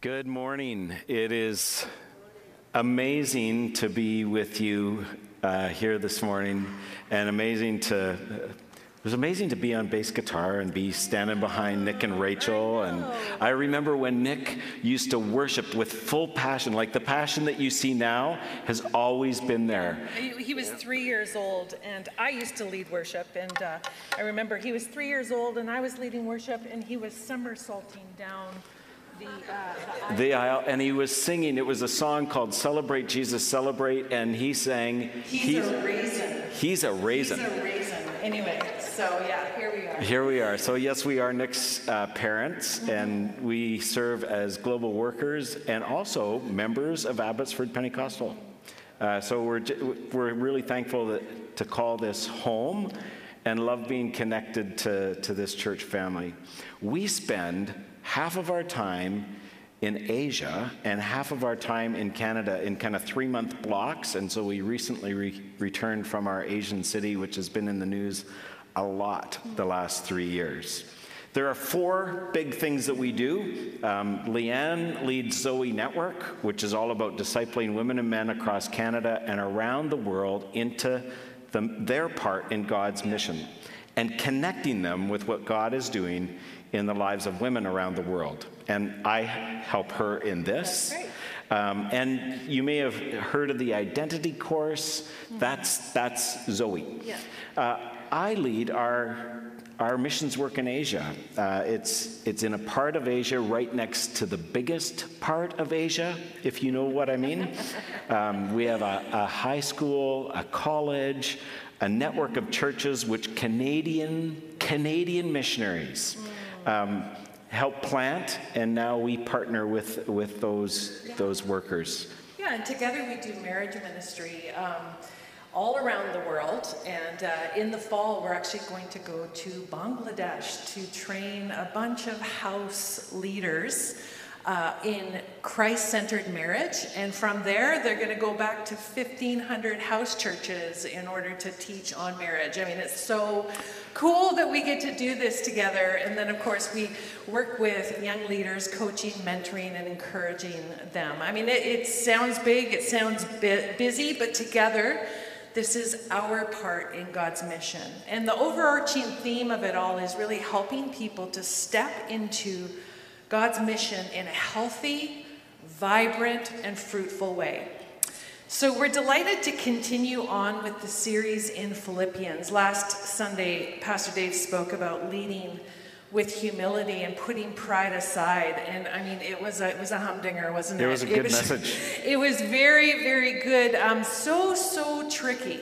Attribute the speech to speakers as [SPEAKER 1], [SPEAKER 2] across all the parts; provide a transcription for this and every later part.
[SPEAKER 1] Good morning. It is amazing to be with you here this morning, and it was amazing to be on bass guitar and be standing behind Nick and Rachel. And I remember when Nick used to worship with full passion, like the passion that you see now has always been there.
[SPEAKER 2] He was 3 years old, and I used to lead worship, and I remember he was 3 years old, and I was leading worship, and he was somersaulting down the
[SPEAKER 1] aisle, and he was singing. It was a song called "Celebrate Jesus, Celebrate," and he sang,
[SPEAKER 2] He's a raisin.
[SPEAKER 1] He's a raisin.
[SPEAKER 2] He's a raisin. Anyway, so yeah, here we are.
[SPEAKER 1] Here we are. So yes, we are Nick's parents, and we serve as global workers and also members of Abbotsford Pentecostal. So we're really thankful to call this home and love being connected to this church family. We spend half of our time in Asia and half of our time in Canada in kind of 3-month blocks. And so we recently returned from our Asian city, which has been in the news a lot the last 3 years. There are 4 big things that we do. Leanne leads Zoe Network, which is all about discipling women and men across Canada and around the world into their part in God's mission and connecting them with what God is doing in the lives of women around the world. And I help her in this.
[SPEAKER 2] That's
[SPEAKER 1] great. And you may have heard of the Identity Course. That's Zoe.
[SPEAKER 2] Yeah.
[SPEAKER 1] I lead our missions work in Asia. It's in a part of Asia right next to the biggest part of Asia, if you know what I mean. We have a high school, a college, a network of churches which Canadian missionaries help plant, and now we partner with those workers.
[SPEAKER 3] Yeah, and together we do marriage ministry all around the world, and in the fall we're actually going to go to Bangladesh to train a bunch of house leaders in Christ-centered marriage, and from there they're going to go back to 1,500 house churches in order to teach on marriage. I mean, it's so cool that we get to do this together. And then of course we work with young leaders, coaching, mentoring, and encouraging them. I mean, it sounds big, it sounds busy, but together this is our part in God's mission. And the overarching theme of it all is really helping people to step into God's mission in a healthy, vibrant, and fruitful way. So we're delighted to continue on with the series in Philippians. Last Sunday, Pastor Dave spoke about leading with humility and putting pride aside. And I mean, it was a humdinger, wasn't it?
[SPEAKER 1] It was a good message.
[SPEAKER 3] It was very, very good. So tricky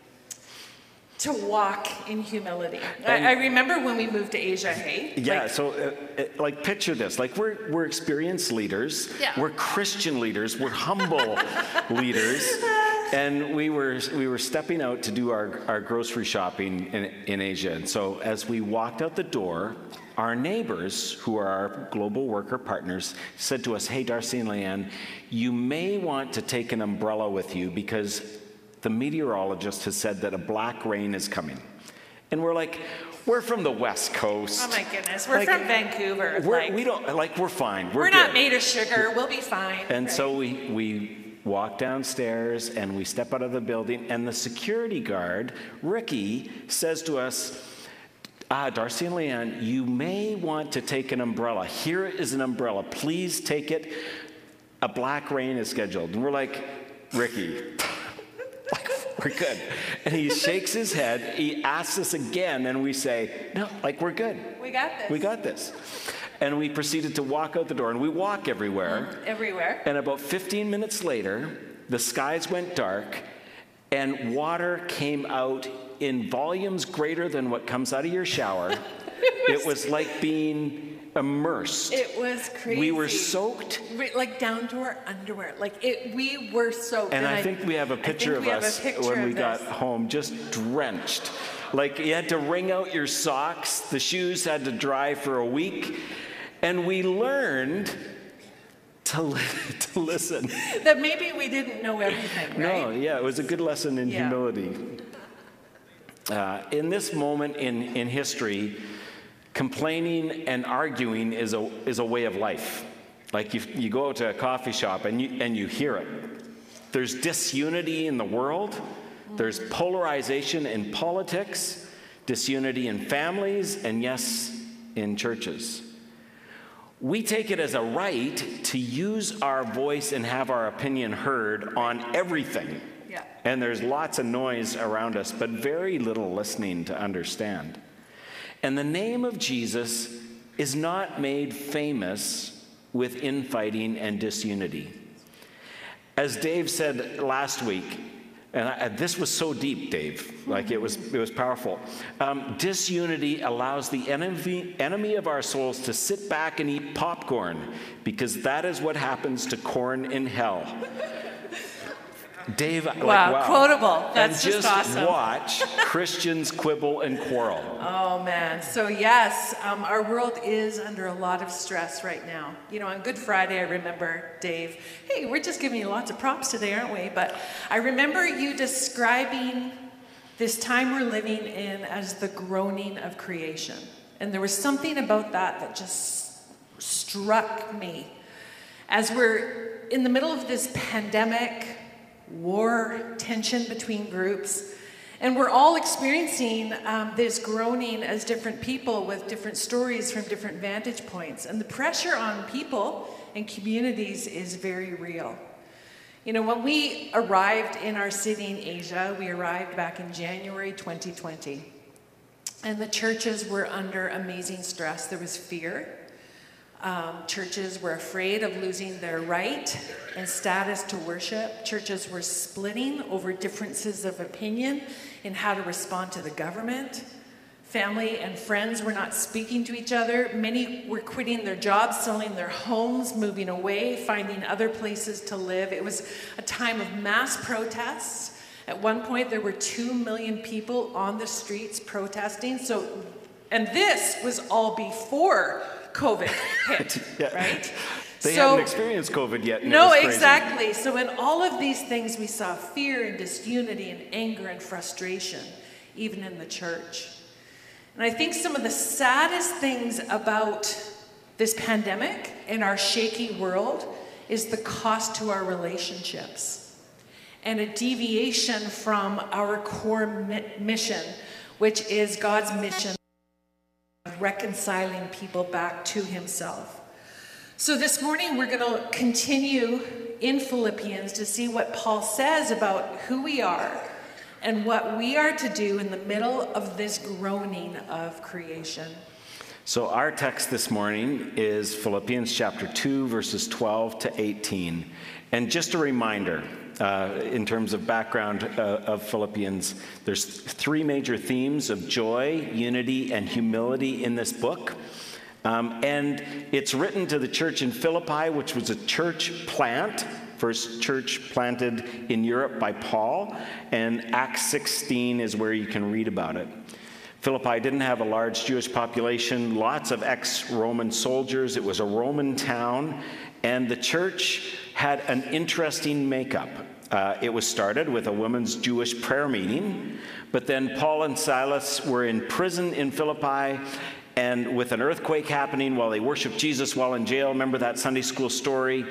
[SPEAKER 3] to walk in humility. I remember when we moved to Asia, hey?
[SPEAKER 1] Yeah, like picture this. Like we're experienced leaders.
[SPEAKER 3] Yeah.
[SPEAKER 1] We're Christian leaders. We're humble leaders. And we were stepping out to do our grocery shopping in Asia. And so as we walked out the door, our neighbors, who are our global worker partners, said to us, "Hey, Darcy and Leanne, you may want to take an umbrella with you because the meteorologist has said that a black rain is coming." And we're like, we're from the West Coast.
[SPEAKER 3] Oh my goodness, we're from Vancouver.
[SPEAKER 1] We're fine.
[SPEAKER 3] We're not made of sugar, we'll be fine.
[SPEAKER 1] And so we walk downstairs and we step out of the building, and the security guard, Ricky, says to us, "Darcy and Leanne, you may want to take an umbrella. Here is an umbrella. Please take it. A black rain is scheduled." And we're like, "Ricky, we're good." And he shakes his head. He asks us again, and we say, "No, we're good.
[SPEAKER 3] We got this.
[SPEAKER 1] We got this." And we proceeded to walk out the door, and we walk everywhere.
[SPEAKER 3] Everywhere.
[SPEAKER 1] And about 15 minutes later, the skies went dark, and water came out in volumes greater than what comes out of your shower. It was like being immersed.
[SPEAKER 3] It was crazy.
[SPEAKER 1] We were soaked.
[SPEAKER 3] Like down to our underwear. We were soaked.
[SPEAKER 1] And I think we have a picture of us when we got home, just drenched. Like you had to wring out your socks. The shoes had to dry for a week. And we learned to listen.
[SPEAKER 3] That maybe we didn't know everything, right?
[SPEAKER 1] No, yeah, it was a good lesson in humility. In this moment in history, complaining and arguing is a way of life. Like you go out to a coffee shop and you hear it. There's disunity in the world. There's polarization in politics, disunity in families, and yes, in churches. We take it as a right to use our voice and have our opinion heard on everything.
[SPEAKER 3] Yeah.
[SPEAKER 1] And there's lots of noise around us, but very little listening to understand. And the name of Jesus is not made famous with infighting and disunity. As Dave said last week, and this was so deep, Dave, like it was powerful. Disunity allows the enemy of our souls to sit back and eat popcorn, because that is what happens to corn in hell. Dave,
[SPEAKER 3] wow, quotable. That's
[SPEAKER 1] and
[SPEAKER 3] just awesome.
[SPEAKER 1] Watch Christians quibble and quarrel.
[SPEAKER 3] Oh man. So yes, our world is under a lot of stress right now. You know, on Good Friday, I remember, Dave, hey, we're just giving you lots of props today, aren't we? But I remember you describing this time we're living in as the groaning of creation. And there was something about that just struck me. As we're in the middle of this pandemic, war, tension between groups, and we're all experiencing this groaning as different people with different stories from different vantage points, and the pressure on people and communities is very real. You know, when we arrived in our city in Asia, we arrived back in January 2020, and the churches were under amazing stress. There was fear. Churches were afraid of losing their right and status to worship. Churches were splitting over differences of opinion in how to respond to the government. Family and friends were not speaking to each other. Many were quitting their jobs, selling their homes, moving away, finding other places to live. It was a time of mass protests. At one point, there were 2 million people on the streets protesting. And this was all before COVID hit,
[SPEAKER 1] yeah.
[SPEAKER 3] right?
[SPEAKER 1] They hadn't experienced COVID yet.
[SPEAKER 3] No, exactly. So in all of these things, we saw fear and disunity and anger and frustration, even in the church. And I think some of the saddest things about this pandemic in our shaky world is the cost to our relationships and a deviation from our core mission, which is God's mission of reconciling people back to himself. So this morning we're going to continue in Philippians to see what Paul says about who we are and what we are to do in the middle of this groaning of creation.
[SPEAKER 1] So our text this morning is Philippians chapter 2, verses 12 to 18. And just a reminder, in terms of background of Philippians, there's 3 major themes of joy, unity, and humility in this book. And it's written to the church in Philippi, which was a church plant, first church planted in Europe by Paul. And Acts 16 is where you can read about it. Philippi didn't have a large Jewish population, lots of ex-Roman soldiers. It was a Roman town, and the church had an interesting makeup. It was started with a women's Jewish prayer meeting, but then Paul and Silas were in prison in Philippi, and with an earthquake happening while they worshiped Jesus while in jail. Remember that Sunday school story?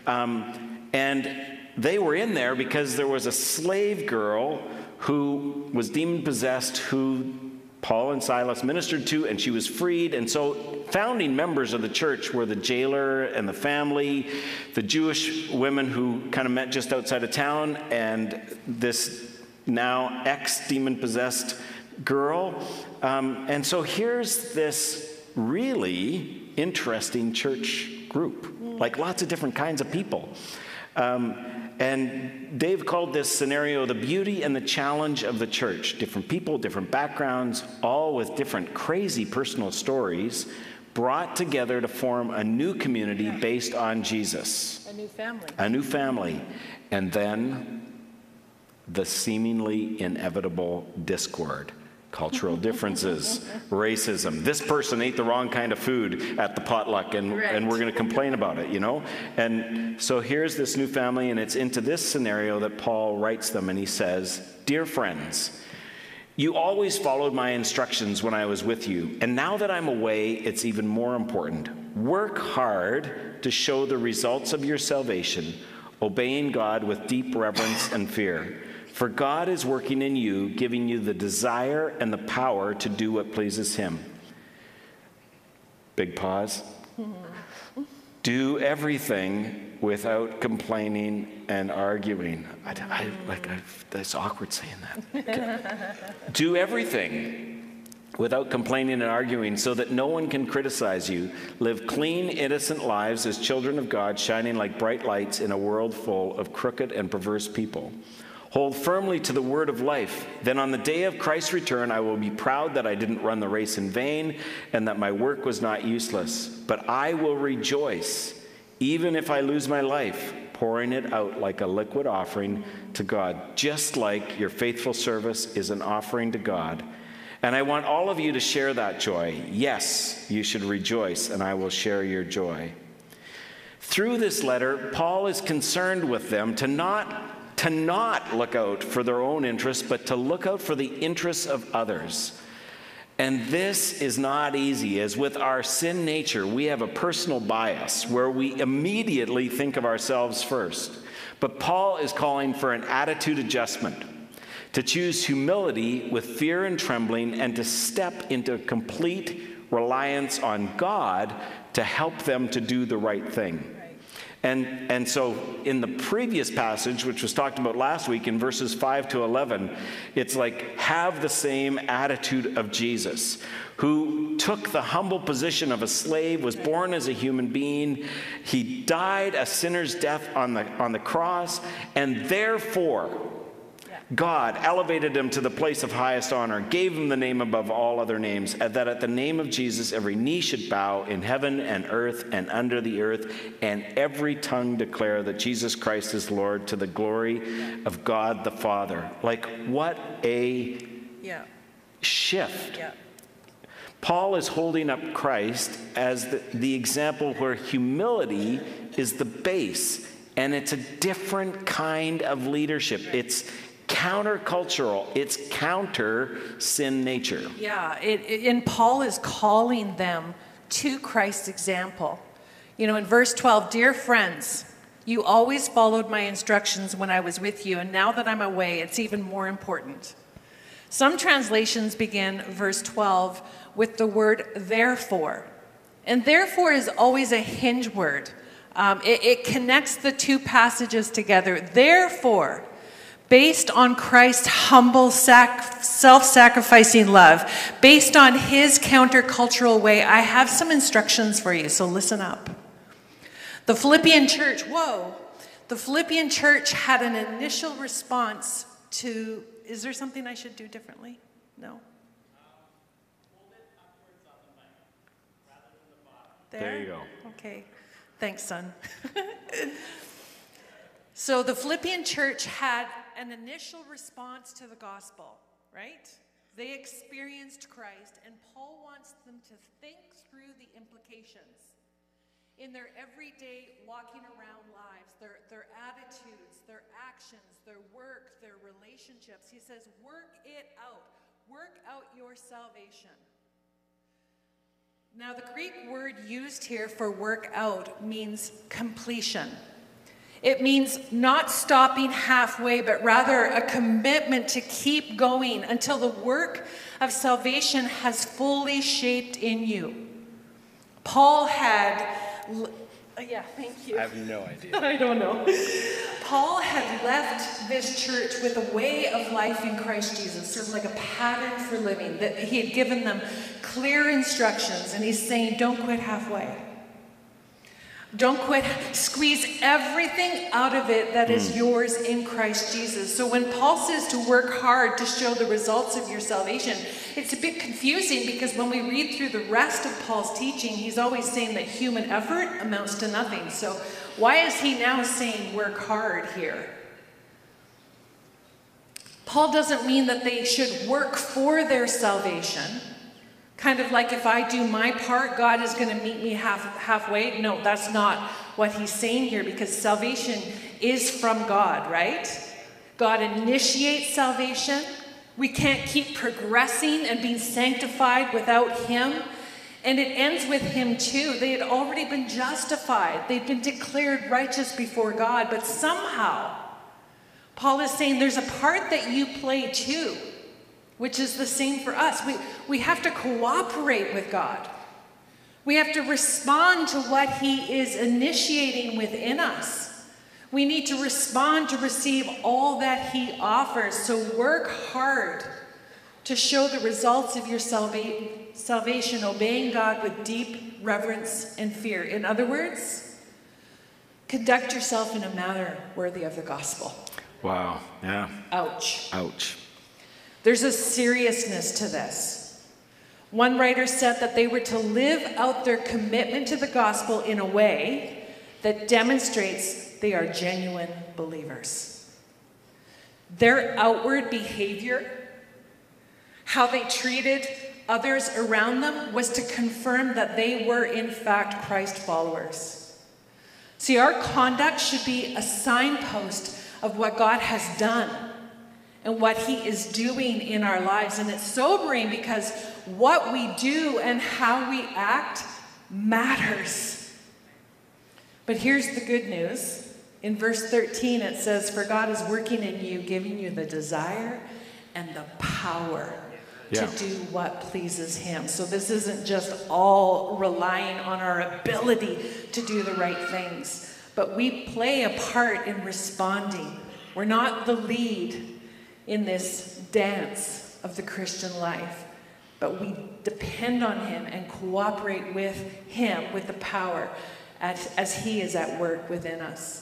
[SPEAKER 1] And they were in there because there was a slave girl who was demon-possessed, who Paul and Silas ministered to, and she was freed. And so founding members of the church were the jailer and the family, the Jewish women who kind of met just outside of town, and this now ex-demon-possessed girl. And so here's this really interesting church group, like lots of different kinds of people. And Dave called this scenario the beauty and the challenge of the church. Different people, different backgrounds, all with different crazy personal stories, brought together to form a new community based on Jesus.
[SPEAKER 2] A new family.
[SPEAKER 1] A new family. And then the seemingly inevitable discord. Cultural differences, racism. This person ate the wrong kind of food at the potluck, and we're going to complain about it, you know? And so here's this new family, and it's into this scenario that Paul writes them, and he says, "Dear friends, you always followed my instructions when I was with you, and now that I'm away, it's even more important. Work hard to show the results of your salvation, obeying God with deep reverence and fear. For God is working in you, giving you the desire and the power to do what pleases him. Big pause. Do everything without complaining and arguing. That's awkward saying that. Okay. Do everything without complaining and arguing, so that no one can criticize you. Live clean, innocent lives as children of God, shining like bright lights in a world full of crooked and perverse people. Hold firmly to the word of life. Then on the day of Christ's return, I will be proud that I didn't run the race in vain and that my work was not useless. But I will rejoice, even if I lose my life, pouring it out like a liquid offering to God, just like your faithful service is an offering to God. And I want all of you to share that joy. Yes, you should rejoice, and I will share your joy. Through this letter, Paul is concerned with them to not look out for their own interests, but to look out for the interests of others. And this is not easy, as with our sin nature, we have a personal bias where we immediately think of ourselves first. But Paul is calling for an attitude adjustment, to choose humility with fear and trembling, and to step into complete reliance on God to help them to do the right thing. And so in the previous passage, which was talked about last week in verses 5 to 11, it's like, have the same attitude of Jesus, who took the humble position of a slave, was born as a human being. He died a sinner's death on the cross, and therefore God elevated him to the place of highest honor, gave him the name above all other names, and that at the name of Jesus every knee should bow in heaven and earth and under the earth, and every tongue declare that Jesus Christ is Lord, to the glory of God the Father. Like, what a shift. Paul is holding up Christ as the example where humility is the base, and it's a different kind of leadership. It's countercultural. It's counter sin nature.
[SPEAKER 3] Yeah, and Paul is calling them to Christ's example. You know, in verse 12, dear friends, you always followed my instructions when I was with you, and now that I'm away, it's even more important. Some translations begin verse 12 with the word therefore. And therefore is always a hinge word. It connects the two passages together. Therefore, based on Christ's humble, self-sacrificing love, based on his countercultural way, I have some instructions for you, so listen up. The Philippian church had an initial response to, is there something I should do differently? No?
[SPEAKER 4] Hold it upwards on the mic, rather than the bottom.
[SPEAKER 1] There you go.
[SPEAKER 3] Okay. Thanks, son. So the Philippian church had an initial response to the gospel, right? They experienced Christ, and Paul wants them to think through the implications in their everyday walking around lives, their attitudes, their actions, their work, their relationships. He says, work it out. Work out your salvation. Now, the Greek word used here for work out means completion. It means not stopping halfway, but rather a commitment to keep going until the work of salvation has fully shaped in you. Paul had, thank you.
[SPEAKER 1] I have no idea.
[SPEAKER 3] I don't know. Paul had left this church with a way of life in Christ Jesus, sort of like a pattern for living, that he had given them clear instructions, and he's saying, don't quit halfway. Don't quit. Squeeze everything out of it that is yours in Christ Jesus. So when Paul says to work hard to show the results of your salvation, it's a bit confusing because when we read through the rest of Paul's teaching, he's always saying that human effort amounts to nothing. So why is he now saying work hard here? Paul doesn't mean that they should work for their salvation. Kind of like if I do my part, God is going to meet me halfway. No, that's not what he's saying here, because salvation is from God, right? God initiates salvation. We can't keep progressing and being sanctified without him. And it ends with him too. They had already been justified. They'd been declared righteous before God. But somehow, Paul is saying there's a part that you play too, which is the same for us. We have to cooperate with God. We have to respond to what he is initiating within us. We need to respond to receive all that he offers. So work hard to show the results of your salvation, obeying God with deep reverence and fear. In other words, conduct yourself in a manner worthy of the gospel.
[SPEAKER 1] Wow. Yeah.
[SPEAKER 3] Ouch.
[SPEAKER 1] Ouch.
[SPEAKER 3] There's a seriousness to this. One writer said that they were to live out their commitment to the gospel in a way that demonstrates they are genuine believers. Their outward behavior, how they treated others around them, was to confirm that they were in fact Christ followers. See, our conduct should be a signpost of what God has done and what he is doing in our lives. And it's sobering because what we do and how we act matters. But here's the good news. In verse 13 it says, "For God is working in you, giving you the desire and the power to do what pleases him." So this isn't just all relying on our ability to do the right things, but we play a part in responding. We're not the lead in this dance of the Christian life, but we depend on him and cooperate with him, with the power, as he is at work within us.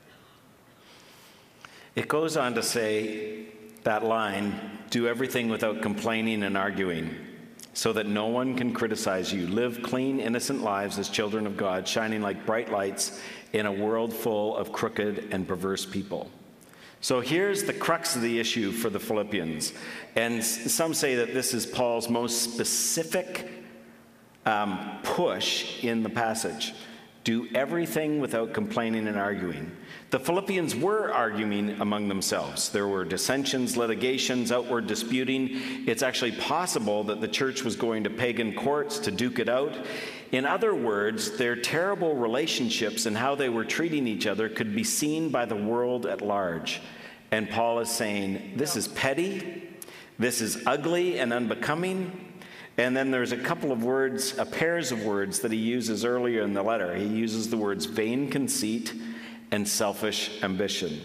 [SPEAKER 1] It goes on to say, that line, "Do everything without complaining and arguing, so that no one can criticize you. Live clean, innocent lives as children of God, shining like bright lights in a world full of crooked and perverse people." So here's the crux of the issue for the Philippians. And some say that this is Paul's most specific push in the passage. Do everything without complaining and arguing. The Philippians were arguing among themselves. There were dissensions, litigations, outward disputing. It's actually possible that the church was going to pagan courts to duke it out. In other words, their terrible relationships and how they were treating each other could be seen by the world at large. And Paul is saying, this is petty, this is ugly and unbecoming. And then there's a couple of words, pairs of words that he uses earlier in the letter. He uses the words vain conceit and selfish ambition.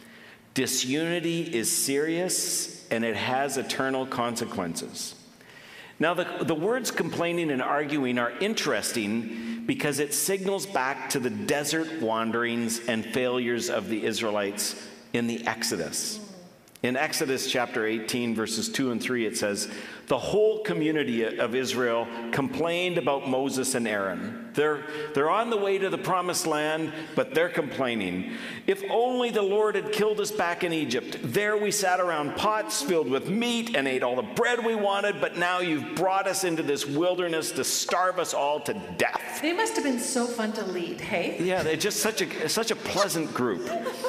[SPEAKER 1] Disunity is serious and it has eternal consequences. Now, the words complaining and arguing are interesting because it signals back to the desert wanderings and failures of the Israelites in the Exodus. In Exodus chapter 18, verses 2 and 3, it says, "The whole community of Israel complained about Moses and Aaron." They're on the way to the promised land, but they're complaining. "If only the Lord had killed us back in Egypt. There we sat around pots filled with meat and ate all the bread we wanted, but now you've brought us into this wilderness to starve us all to death."
[SPEAKER 3] They must have been so fun to lead, hey?
[SPEAKER 1] Yeah, they're just such a pleasant group.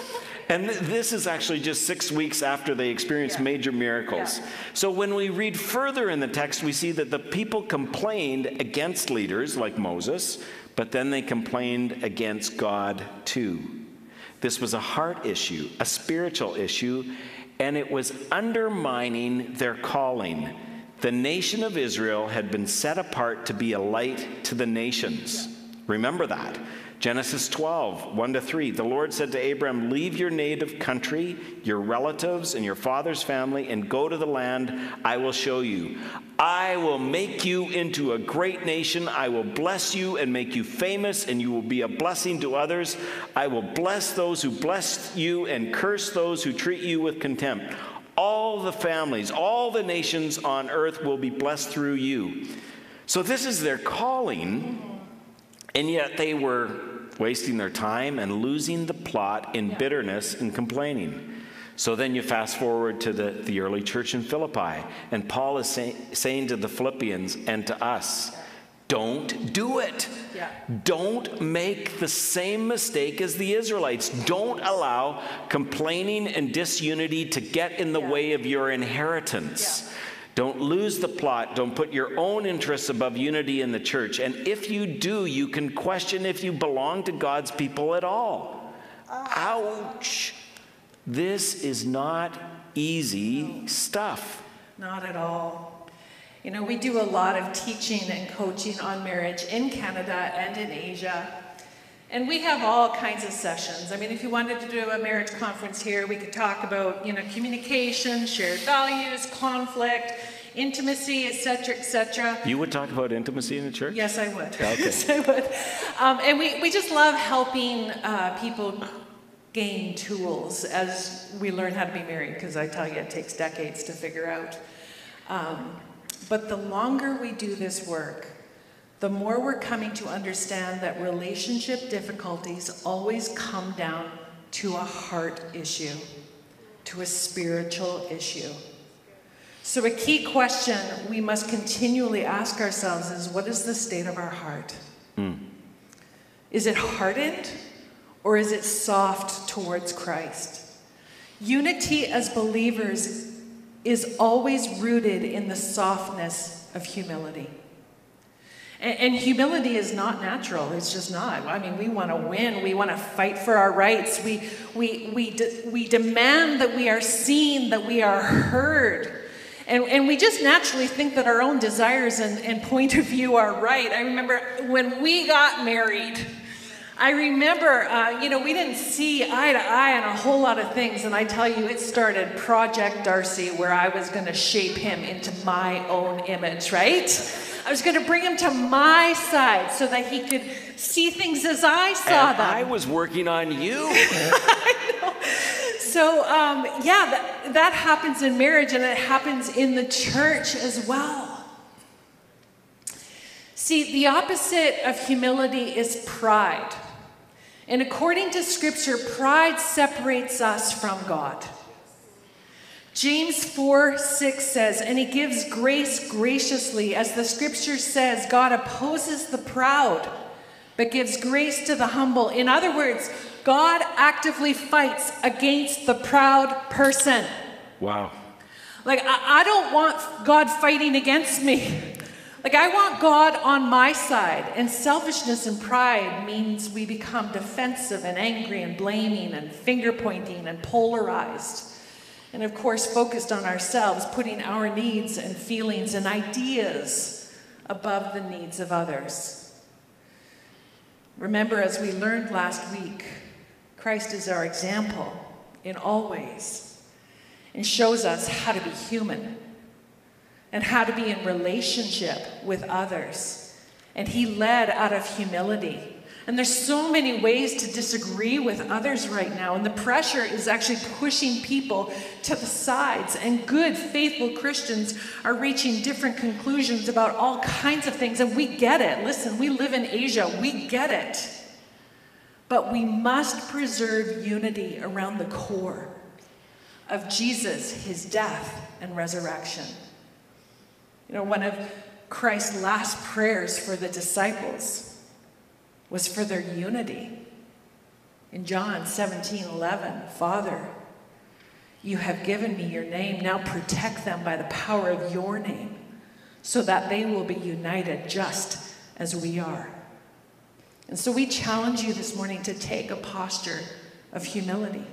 [SPEAKER 1] And this is actually just 6 weeks after they experienced major miracles. So when we read further in the text, we see that the people complained against leaders like Moses, but then they complained against God too. This was a heart issue, a spiritual issue, and it was undermining their calling. The nation of Israel had been set apart to be a light to the nations. Remember that. Genesis 12, 1-3, the Lord said to Abram, "Leave your native country, your relatives, and your father's family, and go to the land I will show you. I will make you into a great nation. I will bless you and make you famous, and you will be a blessing to others. I will bless those who bless you and curse those who treat you with contempt. All the families, all the nations on earth will be blessed through you." So this is their calling, and yet they were wasting their time and losing the plot in bitterness and complaining. So then you fast forward to the early church in Philippi, and Paul is saying to the Philippians and to us, don't do it. Don't make the same mistake as the Israelites. Don't allow complaining and disunity to get in the way of your inheritance. Don't lose the plot. Don't put your own interests above unity in the church. And if you do, you can question if you belong to God's people at all. Ouch. This is not easy stuff.
[SPEAKER 3] Not at all. You know, we do a lot of teaching and coaching on marriage in Canada and in Asia. And we have all kinds of sessions. I mean, if you wanted to do a marriage conference here, we could talk about, communication, shared values, conflict, intimacy, etc., etc.
[SPEAKER 1] You would talk about intimacy in the church?
[SPEAKER 3] Yes, I would.
[SPEAKER 1] Okay.
[SPEAKER 3] Yes, I would. And we just love helping people gain tools as we learn how to be married, because I tell you, it takes decades to figure out. But the longer we do this work, the more we're coming to understand that relationship difficulties always come down to a heart issue, to a spiritual issue. So a key question we must continually ask ourselves is, what is the state of our heart? Is it hardened, or is it soft towards Christ? Unity as believers is always rooted in the softness of humility. And humility is not natural. It's just not. I mean, we want to win. We want to fight for our rights. We demand that we are seen, that we are heard. And we just naturally think that our own desires and point of view are right. I remember when we got married, we didn't see eye to eye on a whole lot of things. And I tell you, it started Project Darcy, where I was going to shape him into my own image, right? I was going to bring him to my side so that he could see things as I saw them.
[SPEAKER 1] I was working on you.
[SPEAKER 3] I know. So, that happens in marriage, and it happens in the church as well. See, the opposite of humility is pride. And according to Scripture, pride separates us from God. James 4:6 says, and he gives grace graciously. As the Scripture says, God opposes the proud, but gives grace to the humble. In other words, God actively fights against the proud person.
[SPEAKER 1] Wow.
[SPEAKER 3] Like, I don't want God fighting against me. Like, I want God on my side. And selfishness and pride means we become defensive and angry and blaming and finger pointing and polarized. And of course, focused on ourselves, putting our needs and feelings and ideas above the needs of others. Remember, as we learned last week, Christ is our example in all ways and shows us how to be human and how to be in relationship with others. And he led out of humility. And there's so many ways to disagree with others right now. And the pressure is actually pushing people to the sides. And good, faithful Christians are reaching different conclusions about all kinds of things. And we get it. Listen, we live in Asia. We get it. But we must preserve unity around the core of Jesus, his death and resurrection. You know, one of Christ's last prayers for the disciples was for their unity. In John 17:11, Father, you have given me your name. Now protect them by the power of your name, so that they will be united just as we are. And so we challenge you this morning to take a posture of humility.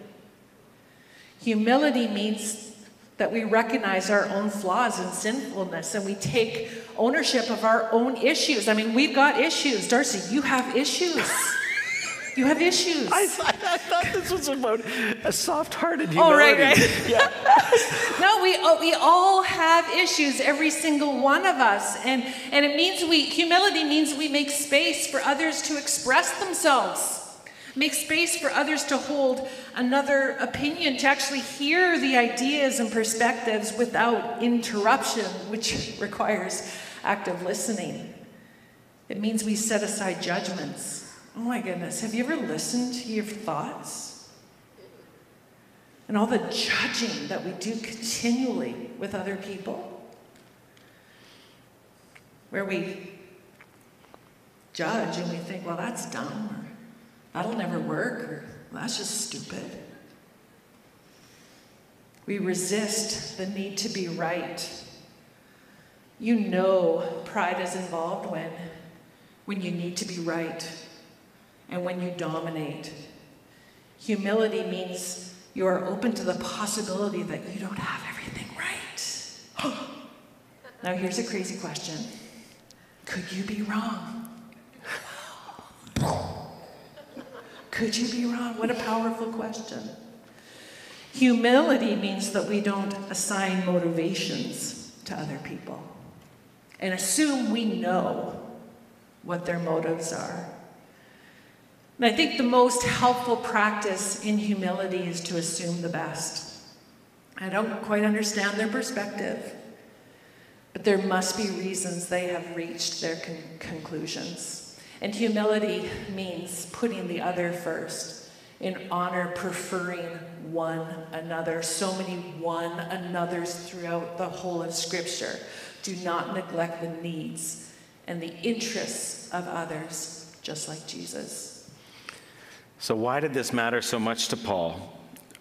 [SPEAKER 3] Humility means that we recognize our own flaws and sinfulness, and we take ownership of our own issues. I mean, we've got issues. Darcy, you have issues. You have issues.
[SPEAKER 1] I thought this was about a soft-hearted humility.
[SPEAKER 3] Oh, right.
[SPEAKER 1] Yeah.
[SPEAKER 3] No, we all have issues, every single one of us. And it means humility means we make space for others to express themselves. Make space for others to hold another opinion, to actually hear the ideas and perspectives without interruption, which requires active listening. It means we set aside judgments. Oh my goodness, have you ever listened to your thoughts? And all the judging that we do continually with other people? Where we judge and we think, well, that's dumb, or that'll never work, or that's just stupid. We resist the need to be right. You know pride is involved when you need to be right and when you dominate. Humility means you are open to the possibility that you don't have everything right. Now here's a crazy question. Could you be wrong? Could you be wrong? What a powerful question. Humility means that we don't assign motivations to other people and assume we know what their motives are. And I think the most helpful practice in humility is to assume the best. I don't quite understand their perspective, but there must be reasons they have reached their conclusions. And humility means putting the other first, in honor, preferring one another. So many one anothers throughout the whole of Scripture. Do not neglect the needs and the interests of others, just like Jesus.
[SPEAKER 1] So why did this matter so much to Paul?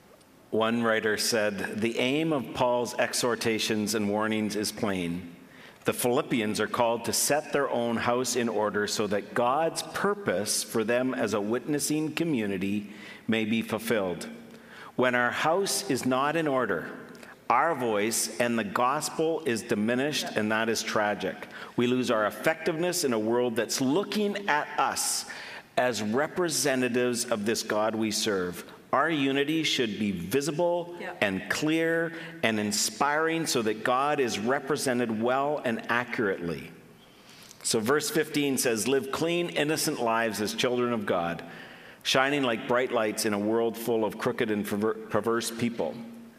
[SPEAKER 1] One writer said, the aim of Paul's exhortations and warnings is plain. The Philippians are called to set their own house in order so that God's purpose for them as a witnessing community may be fulfilled. When our house is not in order, our voice and the gospel is diminished, and that is tragic. We lose our effectiveness in a world that's looking at us as representatives of this God we serve. Our unity should be visible and clear and inspiring so that God is represented well and accurately. So verse 15 says, live clean, innocent lives as children of God, shining like bright lights in a world full of crooked and perverse people.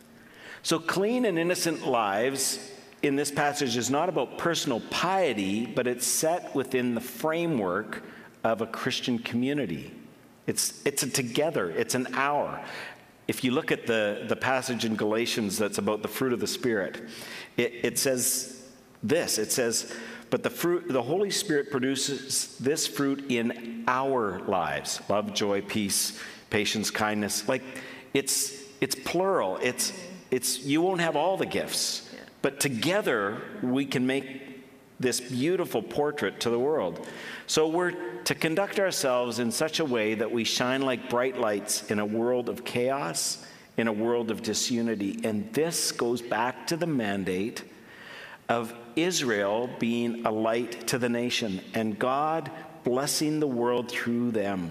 [SPEAKER 1] So clean and innocent lives in this passage is not about personal piety, but it's set within the framework of a Christian community. It's a together, it's an hour. If you look at the passage in Galatians that's about the fruit of the Spirit, it says this, it says, but the Holy Spirit produces this fruit in our lives. Love, joy, peace, patience, kindness. Like, it's plural. It's you won't have all the gifts, but together we can make this beautiful portrait to the world. So we're to conduct ourselves in such a way that we shine like bright lights in a world of chaos, in a world of disunity. And this goes back to the mandate of Israel being a light to the nation and God blessing the world through them.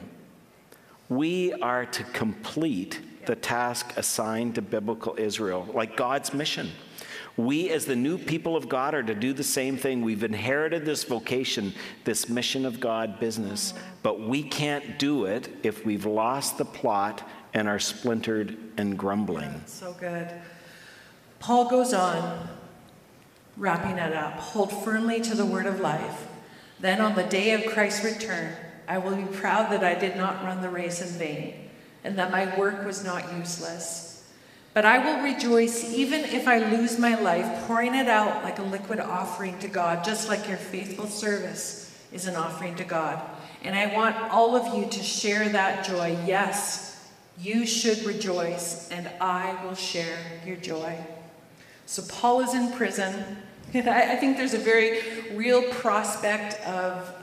[SPEAKER 1] We are to complete the task assigned to biblical Israel, like God's mission. We, as the new people of God, are to do the same thing. We've inherited this vocation, this mission of God business, but we can't do it if we've lost the plot and are splintered and grumbling.
[SPEAKER 3] So good. Paul goes on, wrapping it up. Hold firmly to the word of life. Then on the day of Christ's return, I will be proud that I did not run the race in vain, and that my work was not useless. But I will rejoice even if I lose my life, pouring it out like a liquid offering to God, just like your faithful service is an offering to God. And I want all of you to share that joy. Yes, you should rejoice, and I will share your joy. So Paul is in prison. And I think there's a very real prospect of,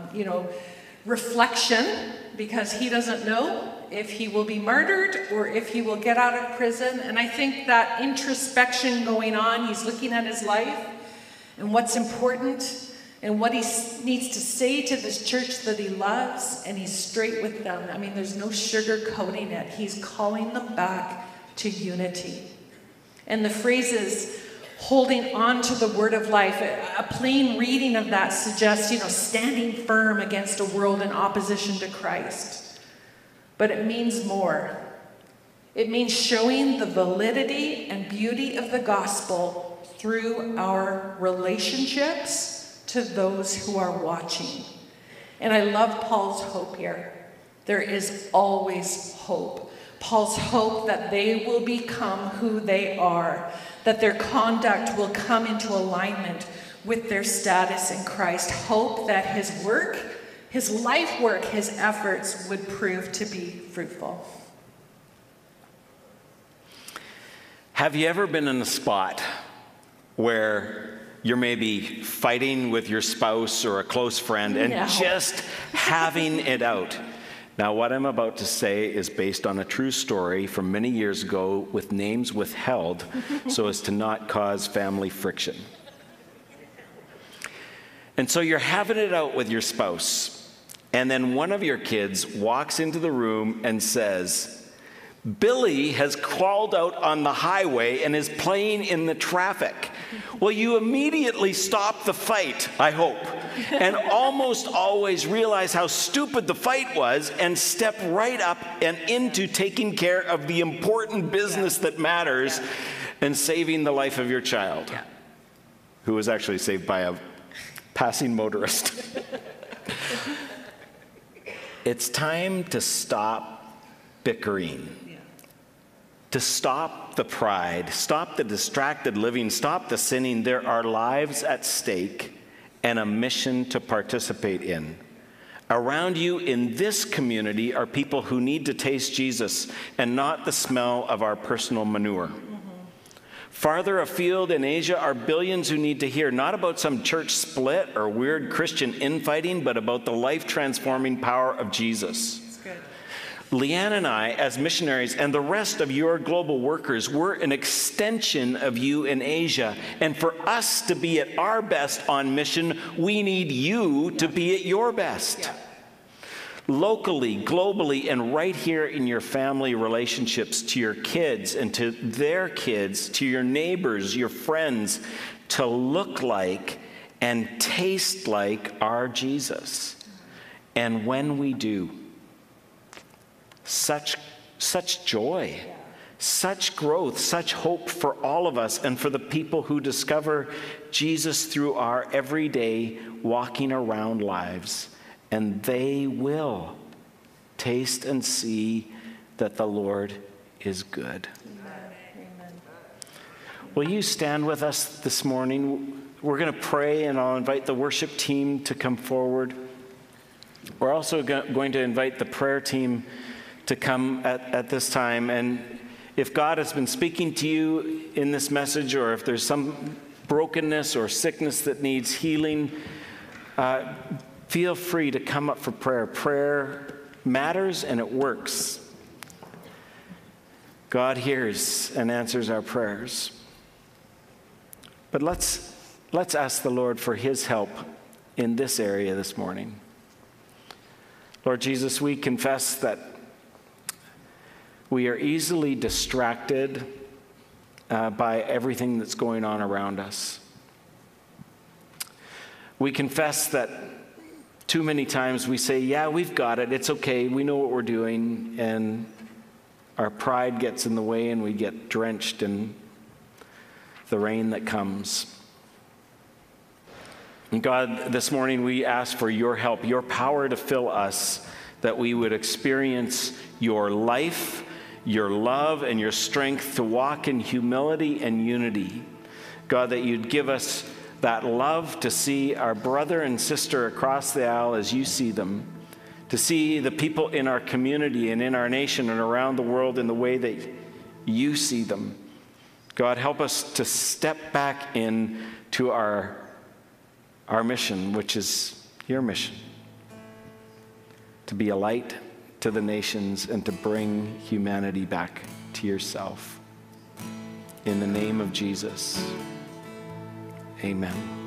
[SPEAKER 3] reflection, because he doesn't know if he will be martyred or if he will get out of prison. And I think that introspection going on, he's looking at his life and what's important and what he needs to say to this church that he loves, and he's straight with them. I mean, there's no sugarcoating it. He's calling them back to unity. And the phrases, holding on to the word of life, a plain reading of that suggests, standing firm against a world in opposition to Christ. But it means more. It means showing the validity and beauty of the gospel through our relationships to those who are watching. And I love Paul's hope here. There is always hope. Paul's hope that they will become who they are, that their conduct will come into alignment with their status in Christ. Hope that his work, his life work, his efforts would prove to be fruitful.
[SPEAKER 1] Have you ever been in a spot where you're maybe fighting with your spouse or a close friend and
[SPEAKER 3] No.
[SPEAKER 1] just having it out. Now, what I'm about to say is based on a true story from many years ago with names withheld so as to not cause family friction. And so you're having it out with your spouse, and then one of your kids walks into the room and says, "Billy has crawled out on the highway and is playing in the traffic." Well, you immediately stop the fight, I hope, and almost always realize how stupid the fight was and step right up and into taking care of the important business that matters and saving the life of your child, who was actually saved by a passing motorist. It's time to stop bickering. To stop the pride, stop the distracted living, stop the sinning. There are lives at stake and a mission to participate in. Around you in this community are people who need to taste Jesus and not the smell of our personal manure. Farther afield in Asia are billions who need to hear not about some church split or weird Christian infighting, but about the life-transforming power of Jesus. Leanne and I, as missionaries, and the rest of your global workers, we're an extension of you in Asia. And for us to be at our best on mission, we need you to be at your best. Locally, globally, and right here in your family relationships, to your kids and to their kids, to your neighbors, your friends, to look like and taste like our Jesus. And when we do, such joy, such growth, such hope for all of us and for the people who discover Jesus through our everyday walking around lives. And they will taste and see that the Lord is good. Amen. Will you stand with us this morning? We're going to pray, and I'll invite the worship team to come forward. We're also going to invite the prayer team to come at this time. And if God has been speaking to you in this message, or if there's some brokenness or sickness that needs healing, feel free to come up for prayer. Prayer matters and it works. God hears and answers our prayers. But let's ask the Lord for his help in this area this morning. Lord Jesus, we confess that we are easily distracted by everything that's going on around us. We confess that too many times we say, yeah, we've got it, it's okay, we know what we're doing, and our pride gets in the way and we get drenched in the rain that comes. And God, this morning we ask for your help, your power to fill us, that we would experience your life, your love, and your strength to walk in humility and unity. God, that you'd give us that love to see our brother and sister across the aisle as you see them, to see the people in our community and in our nation and around the world in the way that you see them. God, help us to step back into our mission, which is your mission, to be a light to the nations and to bring humanity back to yourself. In the name of Jesus, amen.